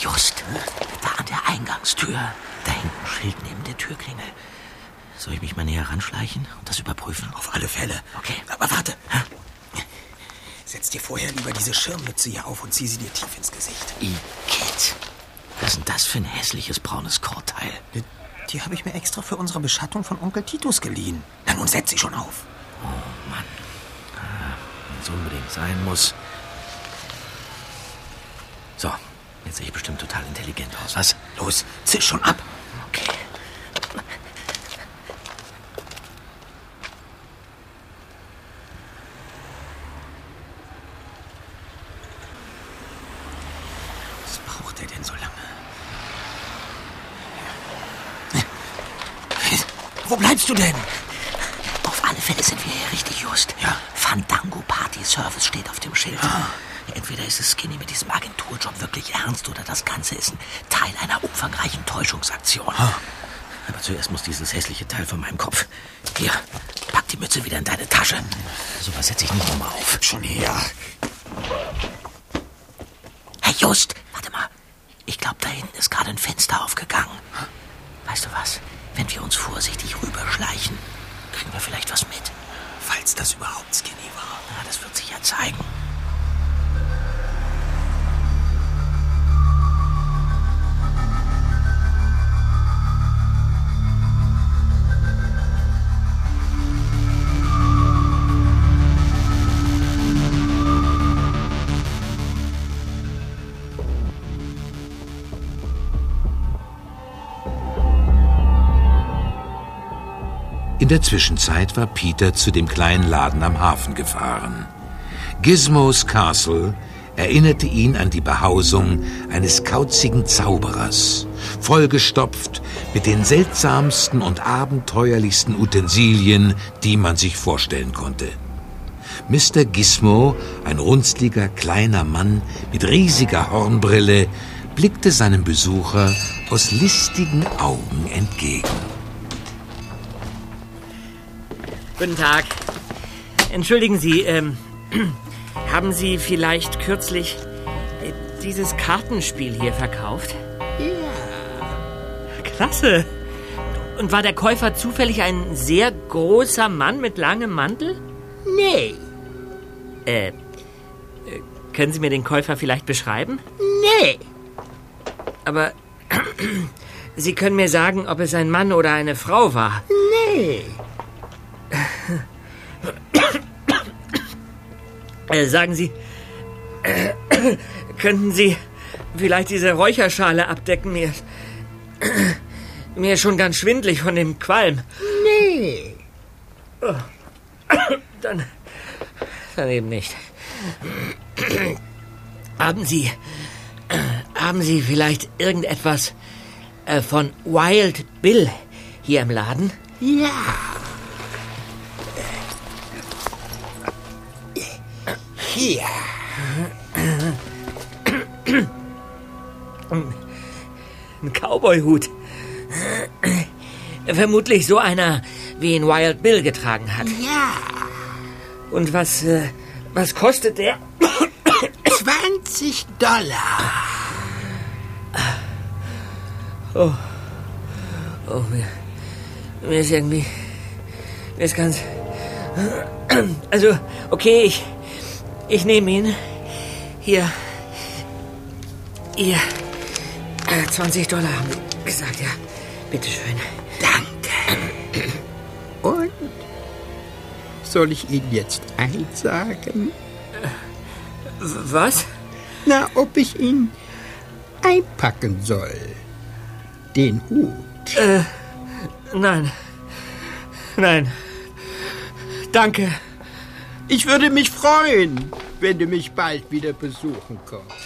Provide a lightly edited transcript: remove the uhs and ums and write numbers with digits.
Just, da an der Eingangstür. Da hängt ein Schild neben der Türklingel. Soll ich mich mal näher ranschleichen und das überprüfen? Auf alle Fälle. Okay. Aber warte. Setz dir vorher lieber diese Schirmmütze hier auf und zieh sie dir tief ins Gesicht. Igitt. Was ist denn das für ein hässliches braunes Kortteil? Die habe ich mir extra für unsere Beschattung von Onkel Titus geliehen. Na, nun setz sie schon auf. Oh, Mann. Wenn es unbedingt sein muss. So, jetzt sehe ich bestimmt total intelligent aus, was? Los, zisch schon ab. Okay. Was braucht er denn so lange? Wo bleibst du denn? Auf alle Fälle sind wir hier richtig, Just. Ja. Fandango Party Service steht auf dem Schild. Ah. Entweder ist es Skinny mit diesem Agenturjob wirklich ernst oder das Ganze ist ein Teil einer umfangreichen Täuschungsaktion. Ah. Aber zuerst muss dieses hässliche Teil von meinem Kopf. Hier, pack die Mütze wieder in deine Tasche. So was setze ich nicht nochmal auf. Schon her. Hey Just, warte mal. Ich glaube, da hinten ist gerade ein Fenster aufgegangen. Weißt du was? Wenn wir uns vorsichtig rüberschleichen, kriegen wir vielleicht was mit. Falls das überhaupt Skinny war. Na, das wird sich ja zeigen. In der Zwischenzeit war Peter zu dem kleinen Laden am Hafen gefahren. Gizmos Castle erinnerte ihn an die Behausung eines kauzigen Zauberers, vollgestopft mit den seltsamsten und abenteuerlichsten Utensilien, die man sich vorstellen konnte. Mr. Gizmo, ein runzliger kleiner Mann mit riesiger Hornbrille, blickte seinem Besucher aus listigen Augen entgegen. Guten Tag. Entschuldigen Sie, haben Sie vielleicht kürzlich dieses Kartenspiel hier verkauft? Ja. Klasse. Und war der Käufer zufällig ein sehr großer Mann mit langem Mantel? Nee. Können Sie mir den Käufer vielleicht beschreiben? Nee. Aber Sie können mir sagen, ob es ein Mann oder eine Frau war. Nee. Sagen Sie, könnten Sie vielleicht diese Räucherschale abdecken? Mir ist schon ganz schwindelig von dem Qualm. Nee. Oh. Dann eben nicht. Haben Sie vielleicht irgendetwas von Wild Bill hier im Laden? Ja. Hier. Ein Cowboy-Hut. Vermutlich so einer, wie ihn Wild Bill getragen hat. Ja. Und was kostet der? $20. Oh, mir ist irgendwie... Mir ist ganz... Also, okay, ich nehme ihn. Hier, $20 haben Sie gesagt, ja. Bitteschön. Danke. Und? Soll ich Ihnen jetzt eins sagen? Was? Na, ob ich ihn einpacken soll. Den Hut. Nein. Danke. Ich würde mich freuen, wenn du mich bald wieder besuchen kommst.